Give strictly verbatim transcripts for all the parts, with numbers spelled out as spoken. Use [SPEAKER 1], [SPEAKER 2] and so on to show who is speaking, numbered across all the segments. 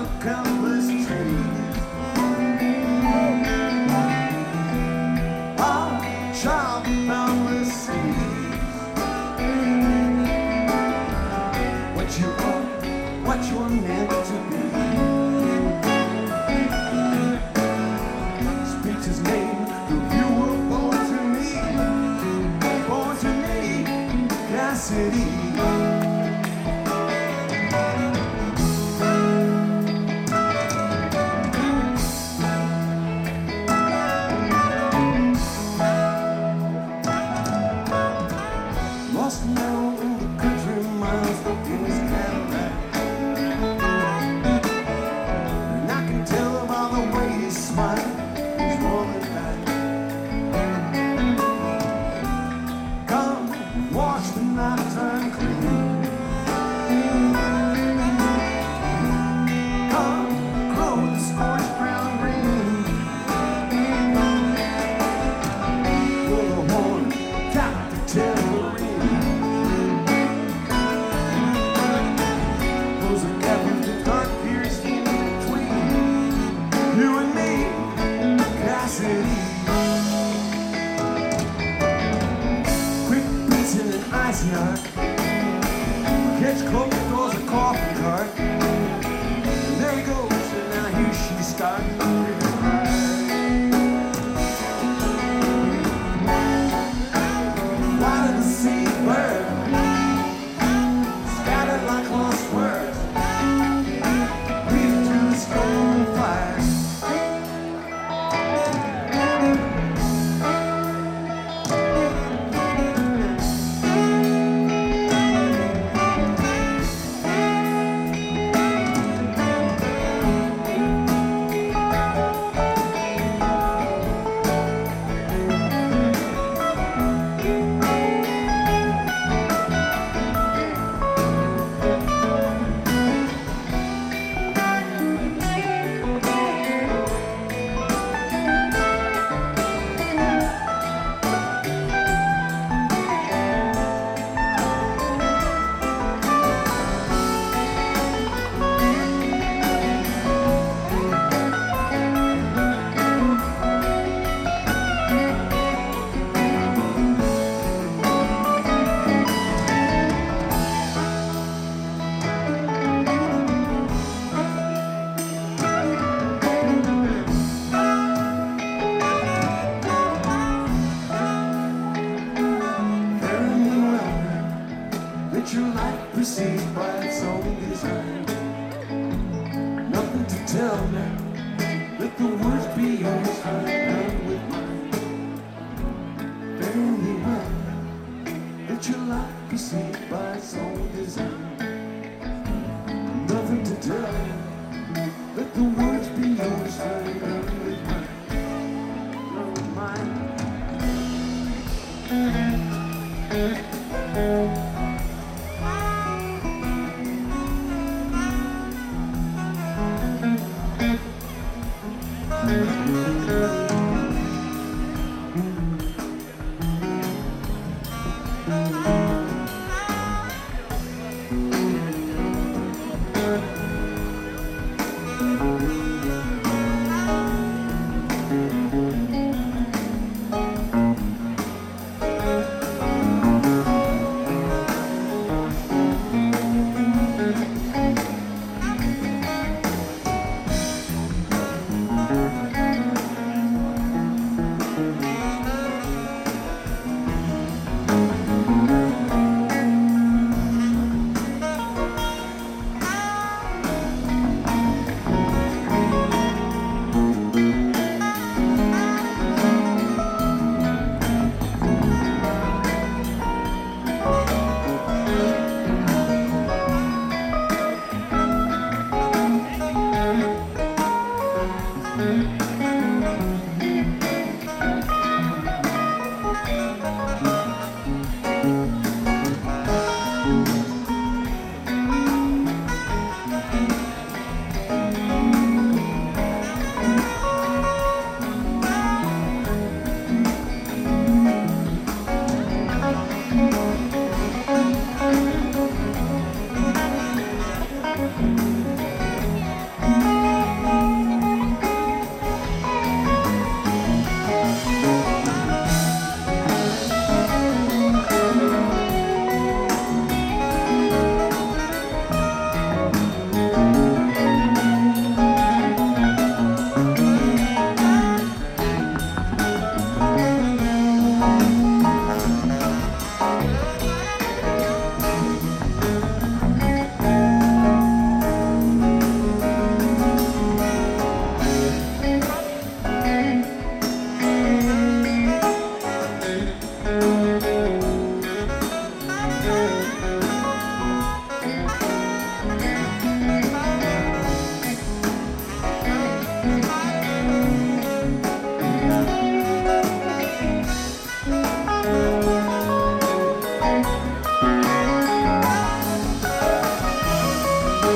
[SPEAKER 1] countless trees. A child of boundless seas. What you are, what you are meant to be. Speaks his name, though you were born to me, born to me, Cassidy. Lost now in the country miles in his Cadillac, and I can tell by the way he smiled, he's rolling back. Come watch the night turn clean. Come grow the scorched brown green. Pull the horn, tap the tambourine. Ice nut, catch close doors a coffee cart, and there he goes, and now here she starts. Why did the sea burn, scattered like lost words, breathe through the storm fire. Let your life proceed by its own design. Nothing to tell now. Let the words be yours, I'm with mine. Fare me well. Let your life proceed by its own design. Nothing to tell now. Let the words be yours, I'm with mine. You're with mine.
[SPEAKER 2] Thank you.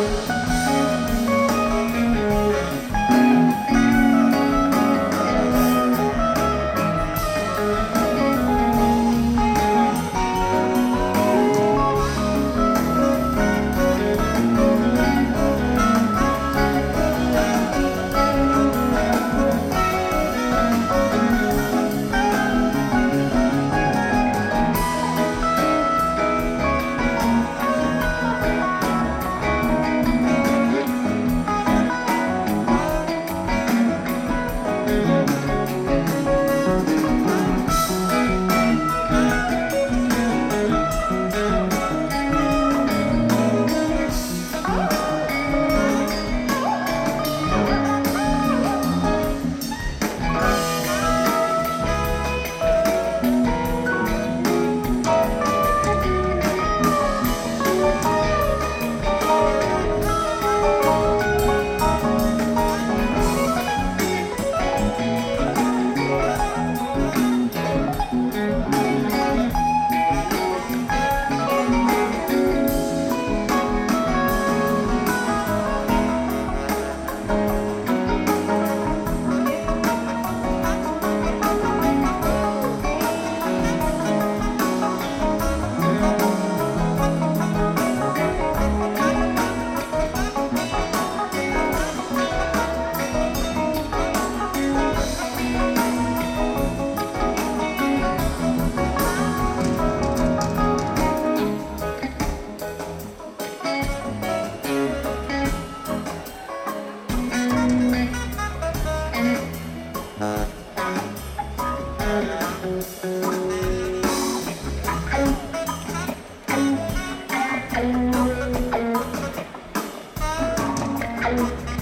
[SPEAKER 2] Thank you.